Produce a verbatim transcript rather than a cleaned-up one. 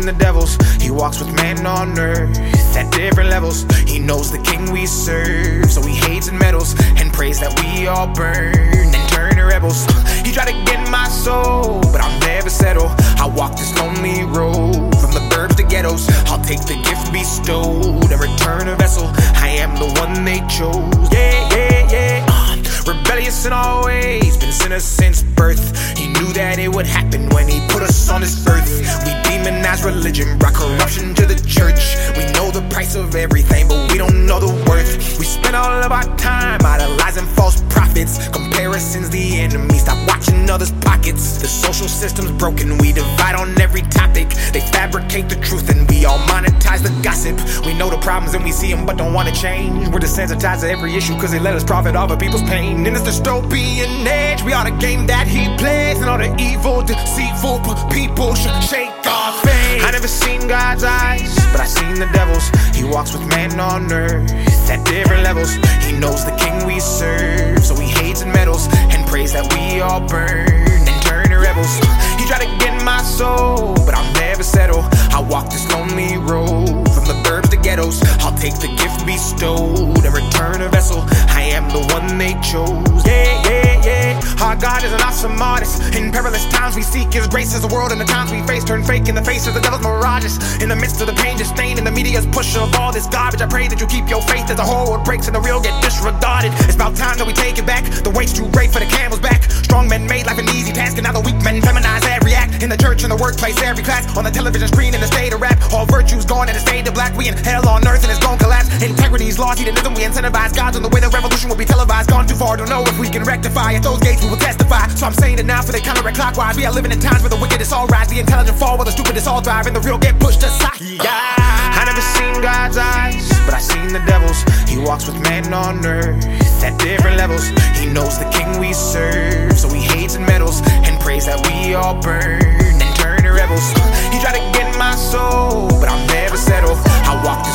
seen the devils. He walks with man on earth at different levels. He knows the king we serve, so he hates and meddles and prays that we all burn and turn to rebels. He tried to get my soul, but I'll never settle. I walk this lonely road from the burbs to ghettos. I'll take the gift bestowed and return a vessel. I am the one they chose. Yeah, yeah, yeah. Uh, rebellious in all ways, been sinners since birth. He knew that it would happen when he put us on this earth. We demonize religion, brought corruption to the church. We know the price of everything, but we don't know the worth. We spend all of our time idolizing false prophets. Comparison's the enemy, stop watching others' pockets. The social system's broken, we divide on every topic. They fabricate the truth and we all monetize the gossip. We know the problems and we see them but don't want to change. We're desensitized to every issue cause they let us profit off of people's pain. In this dystopian age, we are the game that he plays, and all the evil, deceitful people should shake our faith. I never seen God's eyes, but I seen the devil's. He walks with man on earth at different levels. He knows the king we serve, so he hates and meddles and prays that we all burn and turn to rebels. He tried to get my soul, but I'll never settle. I walk this lonely road from the burbs to ghettos. I'll take the gift bestowed and return a vessel. I am the one they chose. Yeah, yeah, yeah. Our God is an awesome artist. In perilous times we seek his grace as the world and the times we face turn fake in the face of the devil's mirages. In the midst of the pain just stained in the media's push of all this garbage, I pray that you keep your faith as the whole world breaks and the real get disregarded. It's about time that we take it back. The weight's too great for the camel's back. Strong men made life an easy task, and now the weak men feminize every act. In the church, in the workplace, every class, on the television screen, in the state of rap. All virtues gone and it's fade to black. We in hell on earth and it's gon' collapse. Integrity's lost, hedonism, we incentivize gods on the way the revolution will be televised. Gone too far, don't know if we can rectify. At those gates we will testify. So I'm saying it now for they counteract clockwise. We are living in times where the wicked is all rise, the intelligent fall while the stupid is all thrive, and the real get pushed aside. Yeah. I never seen God's eyes, but I seen the devil's. He walks with man on earth at different levels. He knows the king we serve, so he hates and meddles and prays that we all burn and turn to rebels. He tried to get my soul, but I'll never settle. I walk this